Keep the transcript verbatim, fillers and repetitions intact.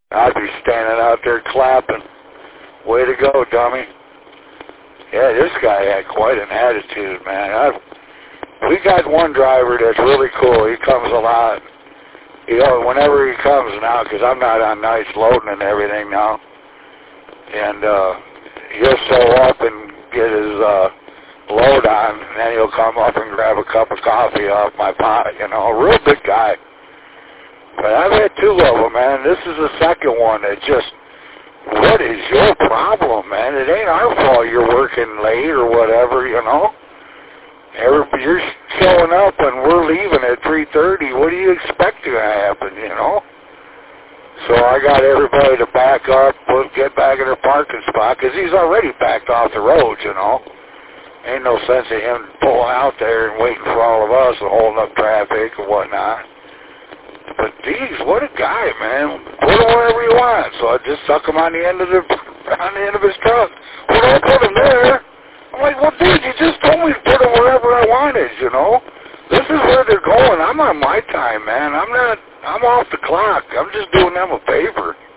I'd be standing out there clapping. Way to go, dummy. Yeah, this guy had quite an attitude, man. I've, we got one driver that's really cool. He comes a lot. You know, whenever he comes now, because I'm not on nights loading and everything now, and uh, he'll show up and get his uh, load on, and then he'll come up and grab a cup of coffee off my pot, you know, a real good guy. But I've had two of them, man. This is the second one that just, what is your problem, man? It ain't our fault you're working late or whatever, you know. Everybody, you're showing up and we're leaving at three thirty. What do you expect to happen, you know? So I got everybody to back up, get back in their parking spot, because he's already backed off the road, you know. Ain't no sense of him pulling out there and waiting for all of us and holding up traffic and whatnot. But geez, what a guy, man. Put him wherever you want. So I just stuck him on the end of the on the end of his truck. Well, don't put him there. I'm like, well, dude, you just told me to put him wherever I wanted, you know. This is where they're going. I'm on my time, man. I'm not. I'm off the clock. I'm just doing them a favor.